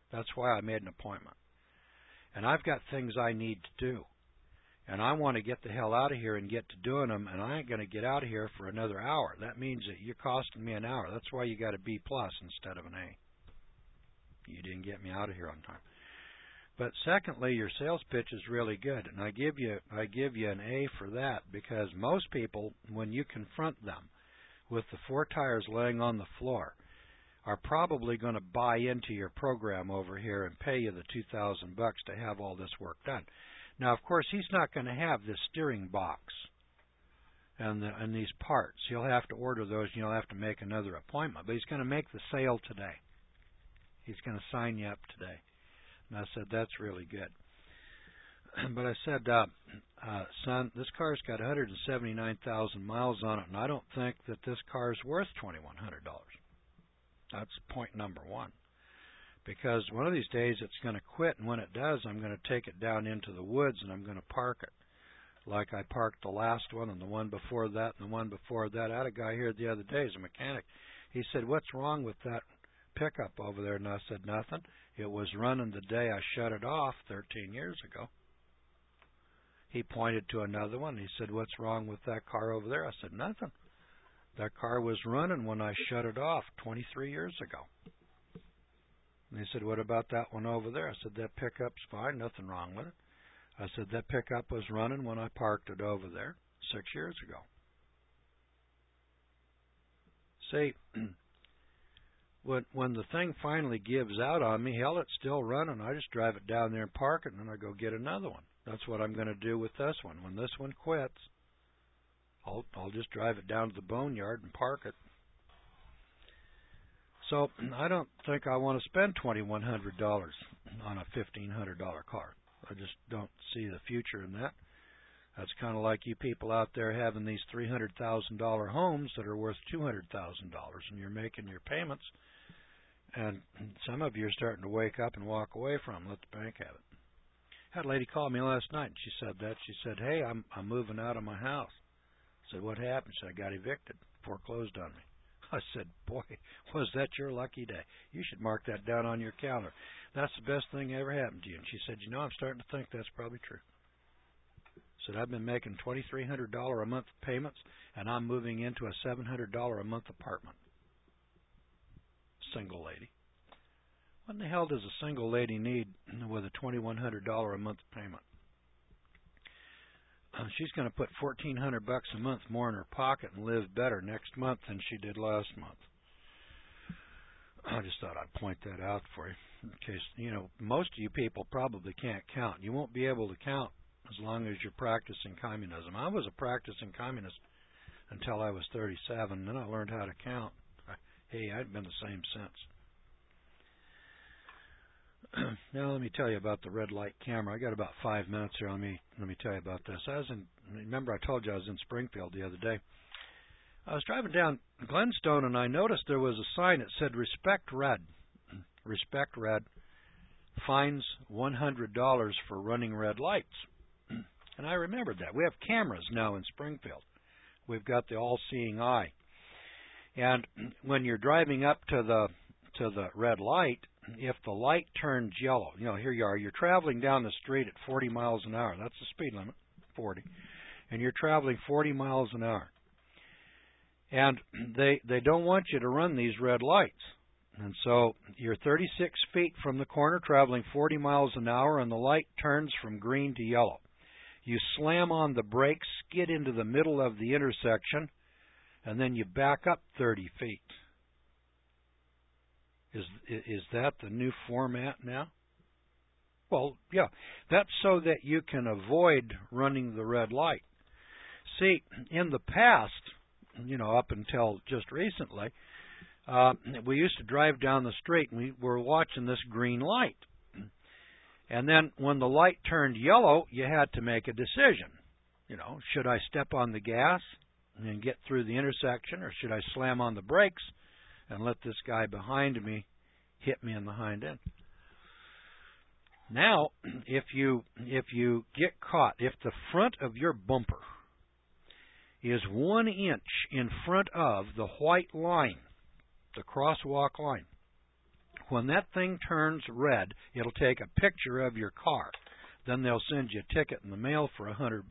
Speaker 1: That's why I made an appointment. And I've got things I need to do. And I want to get the hell out of here and get to doing them, and I ain't going to get out of here for another hour. That means that you're costing me an hour. That's why you got a B+ instead of an A. You didn't get me out of here on time. But secondly, your sales pitch is really good, and I give you an A for that, because most people, when you confront them with the 4 tires laying on the floor, are probably going to buy into your program over here and pay you the $2,000 to have all this work done. Now, of course, he's not going to have this steering box and these parts. He'll have to order those, and you'll have to make another appointment. But he's going to make the sale today. He's going to sign you up today. And I said, that's really good. But I said, son, this car's got 179,000 miles on it, and I don't think that this car's worth $2,100. That's point number one. Because one of these days it's going to quit, and when it does, I'm going to take it down into the woods and I'm going to park it. Like I parked the last one and the one before that and the one before that. I had a guy here the other day, he's a mechanic. He said, what's wrong with that pickup over there? And I said, nothing. It was running the day I shut it off 13 years ago. He pointed to another one. He said, what's wrong with that car over there? I said, nothing. That car was running when I shut it off 23 years ago. And he said, what about that one over there? I said, that pickup's fine, nothing wrong with it. I said, that pickup was running when I parked it over there 6 years ago. See, when the thing finally gives out on me, hell, it's still running. I just drive it down there and park it, and then I go get another one. That's what I'm going to do with this one. When this one quits, I'll just drive it down to the boneyard and park it. So I don't think I want to spend $2,100 on a $1,500 car. I just don't see the future in that. That's kind of like you people out there having these $300,000 homes that are worth $200,000, and you're making your payments, and some of you are starting to wake up and walk away from them. Let the bank have it. I had a lady call me last night, and she said that. She said, hey, I'm moving out of my house. I said, what happened? She said, I got evicted, foreclosed on me. I said, boy, was that your lucky day. You should mark that down on your calendar. That's the best thing that ever happened to you. And she said, you know, I'm starting to think that's probably true. I said, I've been making $2,300 a month payments, and I'm moving into a $700 a month apartment. Single lady. What in the hell does a single lady need with a $2,100 a month payment? She's going to put $1,400 a month more in her pocket and live better next month than she did last month. I just thought I'd point that out for you, in case, you know, most of you people probably can't count. You won't be able to count as long as you're practicing communism. I was a practicing communist until I was 37, and then I learned how to count. Hey, I'd been the same since. Now let me tell you about the red light camera. I got about 5 minutes here. Let me tell you about this. Remember I told you I was in Springfield the other day. I was driving down Glenstone, and I noticed there was a sign that said Respect Red. Respect Red, fines $100 for running red lights. And I remembered that. We have cameras now in Springfield. We've got the all-seeing eye. And when you're driving up to the red light, if the light turns yellow, you know, here you are, you're traveling down the street at 40 miles an hour. That's the speed limit, 40. And you're traveling 40 miles an hour. And they don't want you to run these red lights. And so you're 36 feet from the corner, traveling 40 miles an hour, and the light turns from green to yellow. You slam on the brakes, skid into the middle of the intersection, and then you back up 30 feet. Is that the new format now? Well, yeah. That's so that you can avoid running the red light. See, in the past, you know, up until just recently, we used to drive down the street and we were watching this green light. And then when the light turned yellow, you had to make a decision. You know, should I step on the gas and get through the intersection, or should I slam on the brakes and let this guy behind me hit me in the hind end? Now, if you get caught, if the front of your bumper is 1 inch in front of the white line, the crosswalk line, When that thing turns red, it'll take a picture of your car. Then they'll send you a ticket in the mail for $100.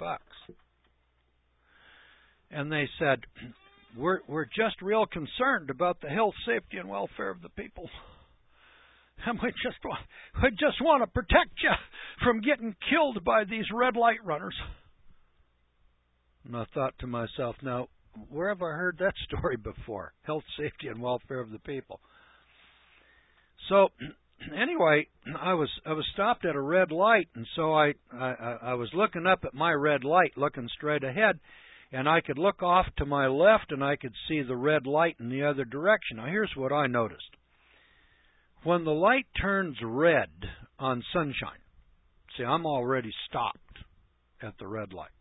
Speaker 1: And they said, we're just real concerned about the health, safety, and welfare of the people. And we just want to protect you from getting killed by these red light runners. And I thought to myself, now, where have I heard that story before? Health, safety, and welfare of the people. So, anyway, I was stopped at a red light, and so I was looking up at my red light, looking straight ahead, and I could look off to my left, and I could see the red light in the other direction. Now, here's what I noticed. When the light turns red on sunshine, see, I'm already stopped at the red light.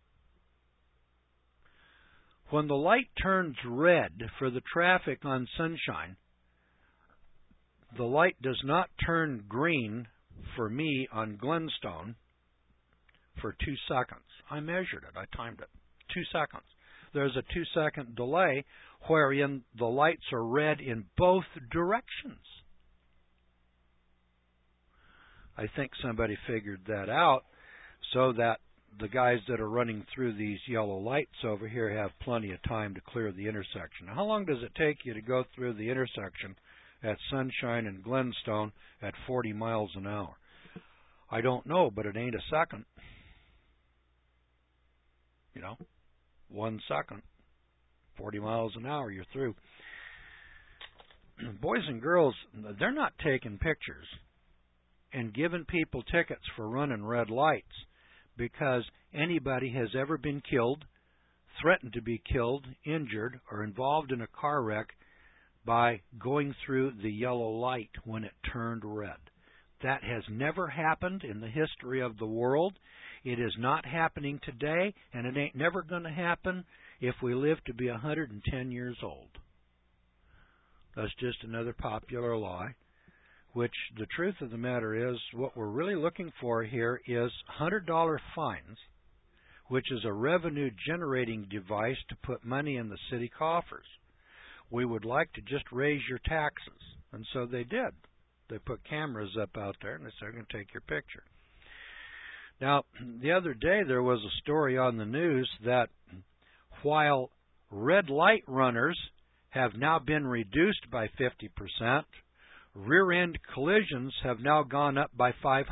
Speaker 1: When the light turns red for the traffic on sunshine, the light does not turn green for me on Glenstone for 2 seconds. I measured it. I timed it. 2 seconds. There's a 2-second delay wherein the lights are red in both directions. I think somebody figured that out so that the guys that are running through these yellow lights over here have plenty of time to clear the intersection. Now, how long does it take you to go through the intersection at Sunshine and Glenstone at 40 miles an hour? I don't know, but it ain't a second. 1 second. 40 miles an hour, you're through. Boys and girls, they're not taking pictures and giving people tickets for running red lights because anybody has ever been killed, threatened to be killed, injured, or involved in a car wreck by going through the yellow light when it turned red. That has never happened in the history of the world. It is not happening today, and it ain't never going to happen if we live to be 110 years old. That's just another popular lie, which the truth of the matter is what we're really looking for here is $100 fines, which is a revenue-generating device to put money in the city coffers. We would like to just raise your taxes, and so they did. They put cameras up out there, and they said, they're going to take your picture. Now, the other day there was a story on the news that while red light runners have now been reduced by 50%, rear-end collisions have now gone up by 500%.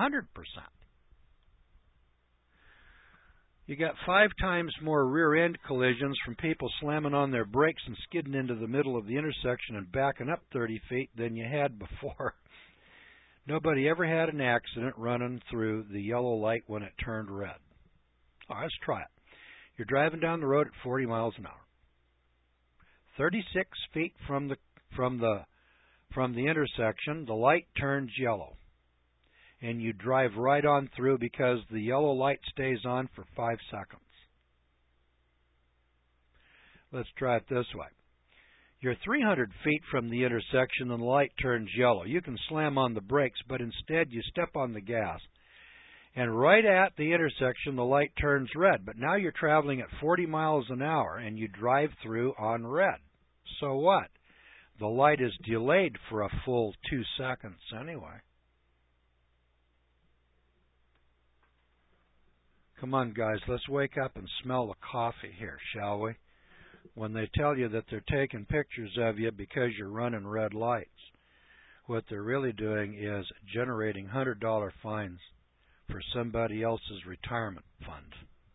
Speaker 1: You got 5 times more rear-end collisions from people slamming on their brakes and skidding into the middle of the intersection and backing up 30 feet than you had before. Nobody ever had an accident running through the yellow light when it turned red. All right, let's try it. You're driving down the road at 40 miles an hour. 36 feet from the intersection, the light turns yellow. And you drive right on through because the yellow light stays on for 5 seconds. Let's try it this way. You're 300 feet from the intersection and the light turns yellow. You can slam on the brakes, but instead you step on the gas. And right at the intersection, the light turns red. But now you're traveling at 40 miles an hour and you drive through on red. So what? The light is delayed for a full 2 seconds anyway. Come on, guys, let's wake up and smell the coffee here, shall we? When they tell you that they're taking pictures of you because you're running red lights, what they're really doing is generating $100 fines for somebody else's retirement fund.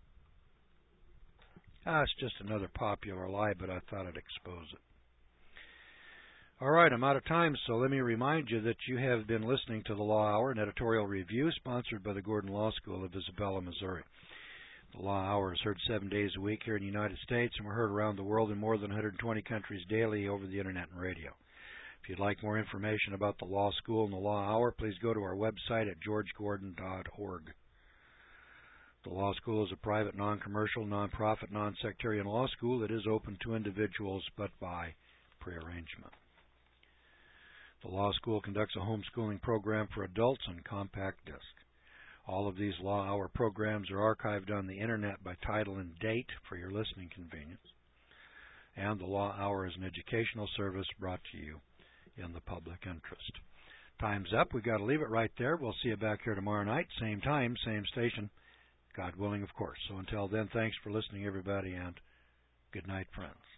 Speaker 1: It's just another popular lie, but I thought I'd expose it. All right, I'm out of time, so let me remind you that you have been listening to the Law Hour, an editorial review sponsored by the Gordon Law School of Isabella, Missouri. The Law Hour is heard 7 days a week here in the United States, and we're heard around the world in more than 120 countries daily over the Internet and radio. If you'd like more information about the Law School and the Law Hour, please go to our website at georgegordon.org. The Law School is a private, non-commercial, non-profit, non-sectarian law school that is open to individuals but by prearrangement. The Law School conducts a homeschooling program for adults on compact disc. All of these Law Hour programs are archived on the Internet by title and date for your listening convenience. And the Law Hour is an educational service brought to you in the public interest. Time's up. We've got to leave it right there. We'll see you back here tomorrow night, same time, same station, God willing, of course. So until then, thanks for listening, everybody, and good night, friends.